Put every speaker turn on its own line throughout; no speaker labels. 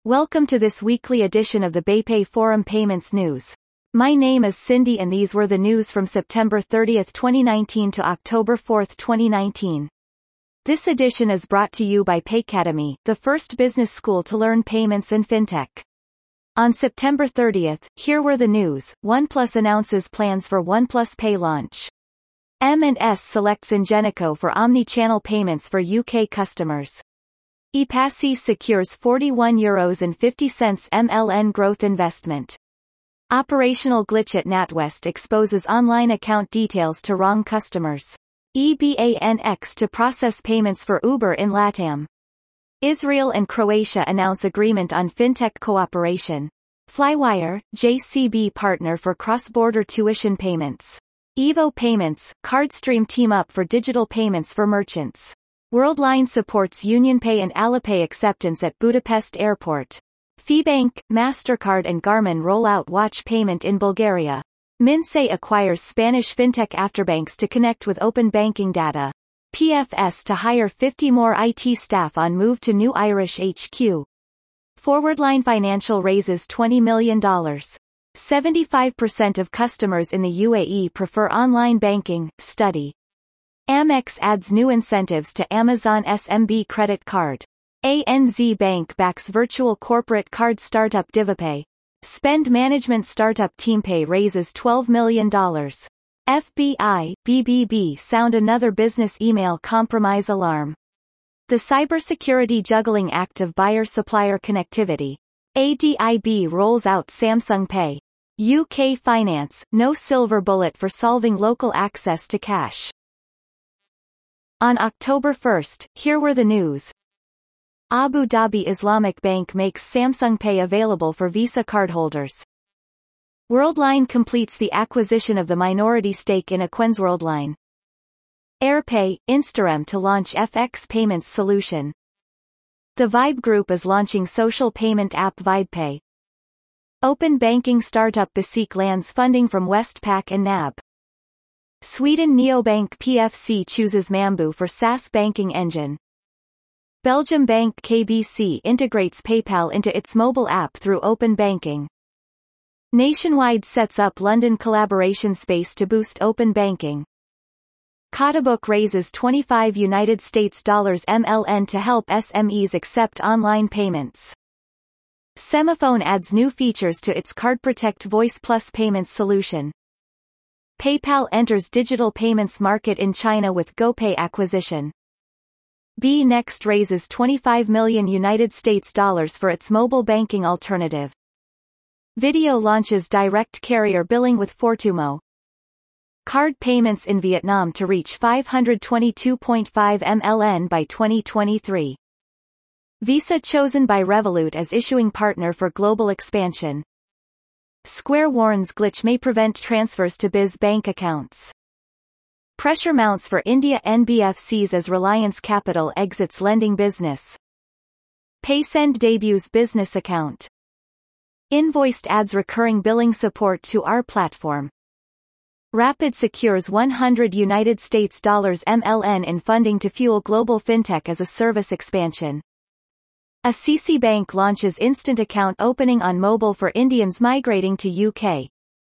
Welcome to this weekly edition of the BayPay Forum Payments News. My name is Cindy and these were the news from September 30, 2019 to October 4, 2019. This edition is brought to you by Paycademy, the first business school to learn payments and fintech. On September 30, here were the news. OnePlus announces plans for OnePlus Pay launch. M&S selects Ingenico for omni-channel payments for UK customers. ePassi secures €41.50 MLN growth investment. Operational glitch at NatWest exposes online account details to wrong customers. EBANX to process payments for Uber in LATAM. Israel and Croatia announce agreement on fintech cooperation. Flywire, JCB partner for cross-border tuition payments. Evo Payments, CardStream team up for digital payments for merchants. Worldline supports UnionPay and Alipay acceptance at Budapest Airport. FiBank, MasterCard and Garmin roll out watch payment in Bulgaria. Minsay acquires Spanish fintech Afterbanks to connect with open banking data. PFS to hire 50 more IT staff on move to new Irish HQ. Forwardline Financial raises $20 million. 75% of customers in the UAE prefer online banking, study. Amex adds new incentives to Amazon SMB credit card. ANZ Bank backs virtual corporate card startup DivaPay. Spend management startup TeamPay raises $12 million. FBI, BBB sound another business email compromise alarm. The Cybersecurity Juggling Act of Buyer-Supplier Connectivity. ADIB rolls out Samsung Pay. UK Finance, no silver bullet for solving local access to cash. On October 1, here were the news. Abu Dhabi Islamic Bank makes Samsung Pay available for Visa cardholders. Worldline completes the acquisition of the minority stake in Worldline. AirPay, Instarem to launch FX payments solution. The Vibe Group is launching social payment app VibePay. Open banking startup Basiq lands funding from Westpac and NAB. Sweden neobank PFC chooses Mambu for SaaS banking engine. Belgium bank KBC integrates PayPal into its mobile app through open banking. Nationwide sets up London collaboration space to boost open banking. Kotabook raises $25 MLN to help SMEs accept online payments. Semaphone adds new features to its CardProtect Voice Plus payments solution. PayPal enters digital payments market in China with GoPay acquisition. Next raises $25 million for its mobile banking alternative. Video launches direct carrier billing with Fortumo. Card payments in Vietnam to reach 522.5 MLN by 2023. Visa chosen by Revolut as issuing partner for global expansion. Square warns glitch may prevent transfers to Biz bank accounts. Pressure mounts for India NBFCs as Reliance Capital exits lending business. PaySend debuts business account. Invoiced adds recurring billing support to our platform. Rapid secures $100 MLN in funding to fuel global fintech as a service expansion. Assisi Bank launches instant account opening on mobile for Indians migrating to UK.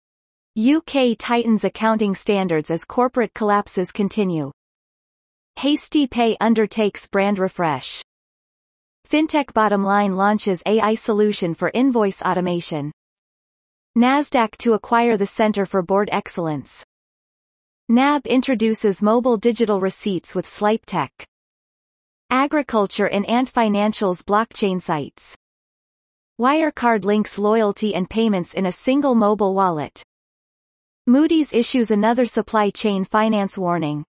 UK tightens accounting standards as corporate collapses continue. Hasty Pay undertakes brand refresh. Fintech Bottomline launches AI solution for invoice automation. Nasdaq to acquire the Center for Board Excellence. NAB introduces mobile digital receipts with SlipeTech. Agriculture and Ant Financial's blockchain sites. Wirecard links loyalty and payments in a single mobile wallet. Moody's issues another supply chain finance warning.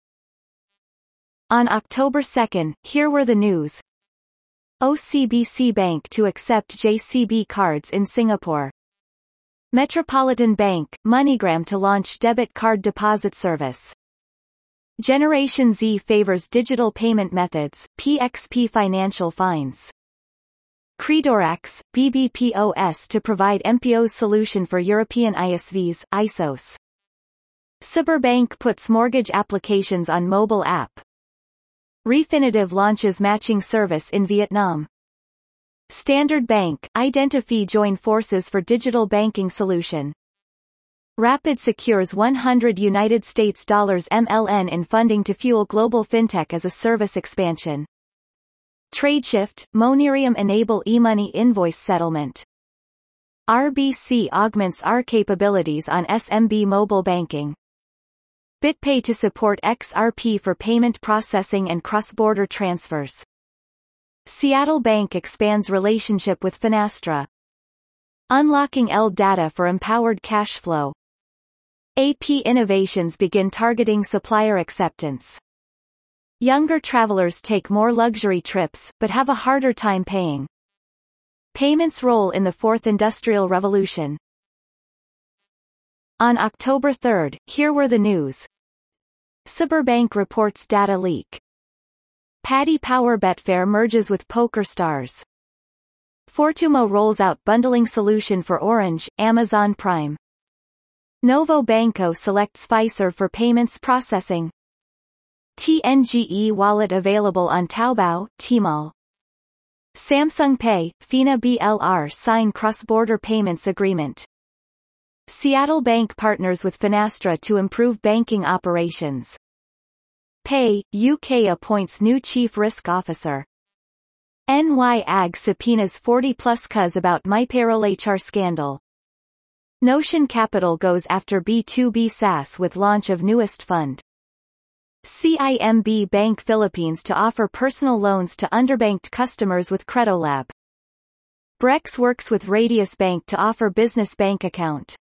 On October 2, here were the news. OCBC Bank to accept JCB cards in Singapore. Metropolitan Bank, MoneyGram to launch debit card deposit service. Generation Z favors digital payment methods, PXP Financial finds. Credorax, BBPOS to provide MPO's solution for European ISVs, ISOs. Cyberbank puts mortgage applications on mobile app. Refinitiv launches matching service in Vietnam. Standard Bank, Identifi join forces for digital banking solution. Rapid secures $100 United States MLN in funding to fuel global fintech as a service expansion. Tradeshift, Monerium enable e-money invoice settlement. RBC augments our capabilities on SMB mobile banking. BitPay to support XRP for payment processing and cross-border transfers. Seattle Bank expands relationship with Finastra. Unlocking L data for empowered cash flow. AP Innovations begin targeting supplier acceptance. Younger travelers take more luxury trips, but have a harder time paying. Payments role in the Fourth Industrial Revolution. On October 3, here were the news. Cyberbank reports data leak. Paddy Power Betfair merges with PokerStars. Fortumo rolls out bundling solution for Orange, Amazon Prime. Novo Banco selects Fiserv for payments processing. TNGE wallet available on Taobao, Tmall. Samsung Pay, Fina BLR sign cross-border payments agreement. Seattle Bank partners with Finastra to improve banking operations. Pay, UK appoints new Chief Risk Officer. NYAG subpoenas 40+ cuz about MyPayroll HR scandal. Notion Capital goes after B2B SaaS with launch of newest fund. CIMB Bank Philippines to offer personal loans to underbanked customers with Credolab. Brex works with Radius Bank to offer business bank account.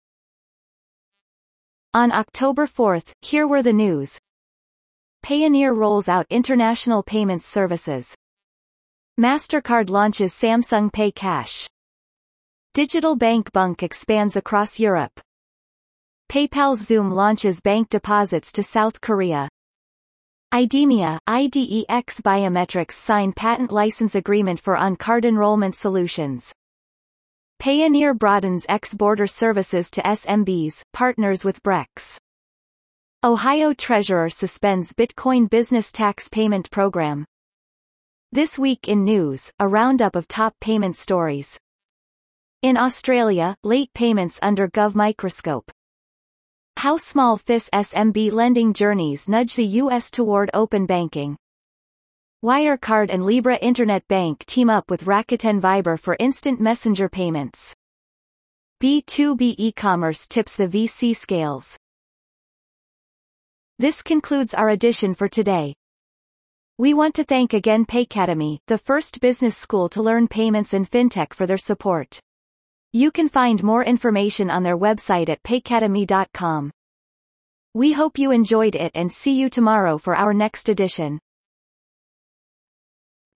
On October 4, here were the news. Payoneer rolls out international payments services. MasterCard launches Samsung Pay Cash. Digital Bank Bunk expands across Europe. PayPal's Zoom launches bank deposits to South Korea. IDEMIA, IDEX Biometrics sign patent license agreement for on-card enrollment solutions. Payoneer broadens ex-border services to SMBs, partners with Brex. Ohio Treasurer suspends Bitcoin business tax payment program. This week in news, a roundup of top payment stories. In Australia, late payments under Gov microscope. How small FIS SMB lending journeys nudge the U.S. toward open banking. Wirecard and Libra Internet Bank team up with Rakuten Viber for instant messenger payments. B2B e-commerce tips the VC scales. This concludes our edition for today. We want to thank again Paycademy, the first business school to learn payments and fintech, for their support. You can find more information on their website at paycademy.com. We hope you enjoyed it and see you tomorrow for our next edition.